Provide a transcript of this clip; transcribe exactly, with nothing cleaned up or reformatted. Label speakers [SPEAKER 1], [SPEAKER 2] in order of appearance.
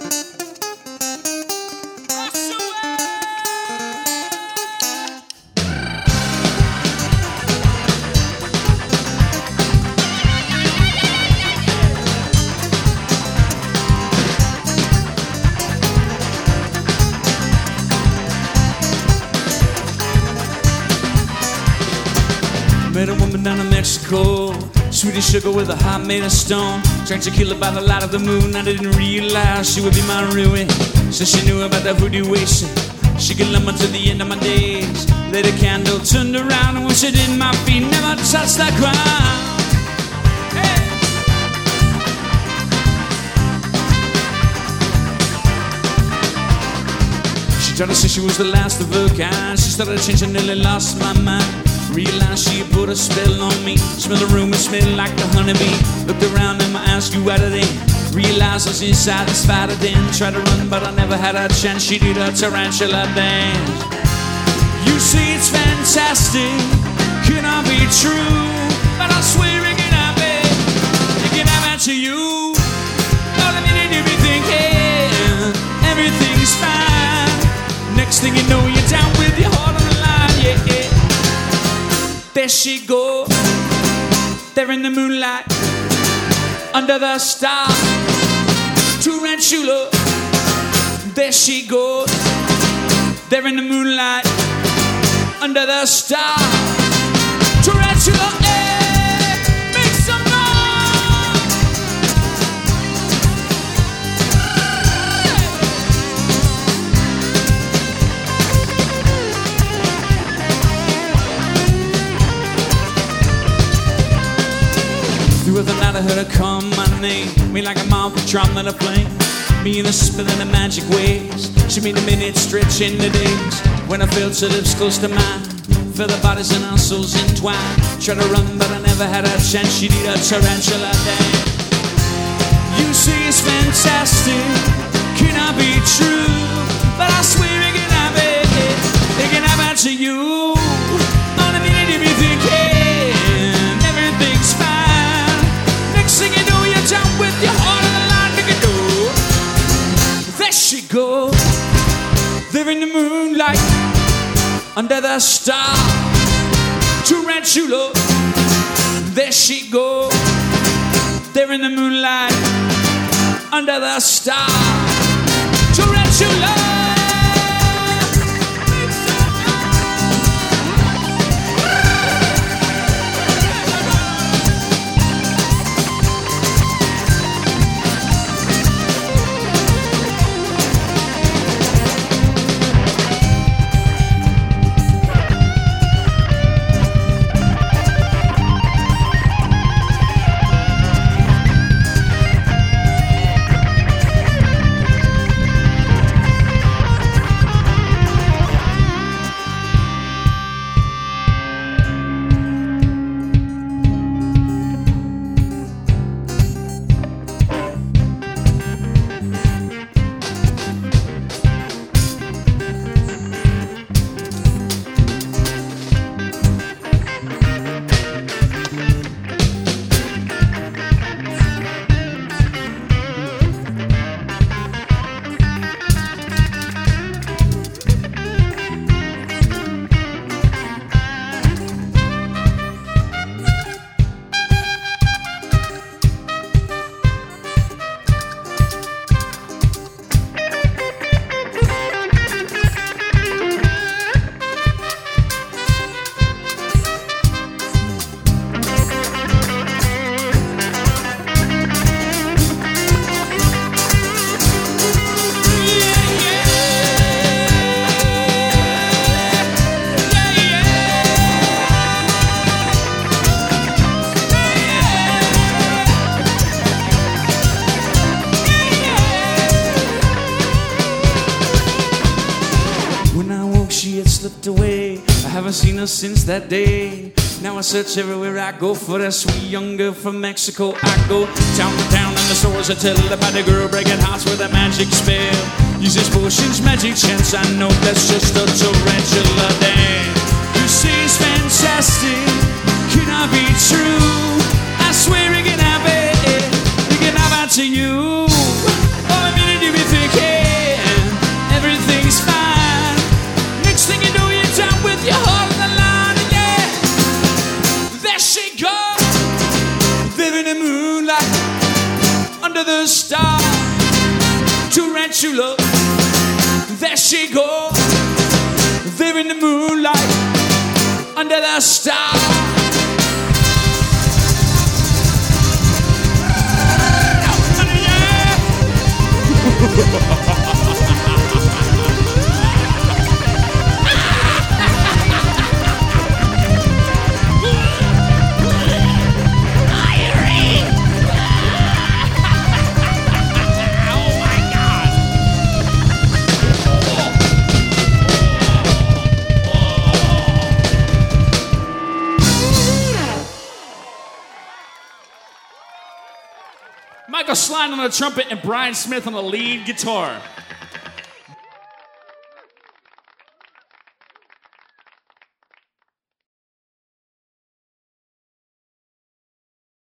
[SPEAKER 1] Met a woman down in Mexico, sweet as sugar with a heart made of stone. Drank tequila by the light of the moon. I didn't realize she would be my ruin. So she knew about that voodoo wish. She could lumber to the end of my days. Lit a candle, turned around, and when she did, my feet never touched the ground. Hey! She tried to say she was the last of her kind. She started changing, nearly lost my mind. Realized she had put a spell on me. Smell the room and smell like the honeybee. Looked around and my eyes grew out of them. Realized I was inside the spider den. Tried to run but I never had a chance. She did a tarantula dance. You see it's fantastic, cannot be true, but I swear it cannot be. It can happen to you. All the minute you be thinking everything's fine. Next thing you know you're down with your heart on the line. Yeah, yeah. There she goes, there in the moonlight, under the stars, tarantula. There she goes, there in the moonlight, under the stars, tarantula. Hey, make some noise. Through the night I heard her call my name, me like a moth drumming a flame, me in a spilling of magic waves. She made the minutes stretch into days. When I felt her lips close to mine, felt the bodies and our souls entwined. Tried to run but I never had a chance. She did a tarantula dance. You say it's fantastic, cannot be true, but I swear it cannot be. It can happen to you. On a minute you be thinking everything's fine. Next thing you know you're down with your heart on the line. Make it go. There she goes, there in the moonlight, under the star, tarantula. There she goes, there in the moonlight, under the star, tarantula. Away. I haven't seen her since that day. Now I search everywhere I go for that sweet young girl from Mexico. I go town to town in the stores. I tell about the girl breaking hearts with a magic spell. Uses potions, magic chance. I know that's just a tarantula dance. You see it's fantastic, cannot be true. I swear it can happen. It can happen to you. Oh, a minute you be thinking the stars. Tarantula, there she goes, there in the moonlight, under the stars. Michael Slide on the trumpet and Brian Smith on the lead guitar.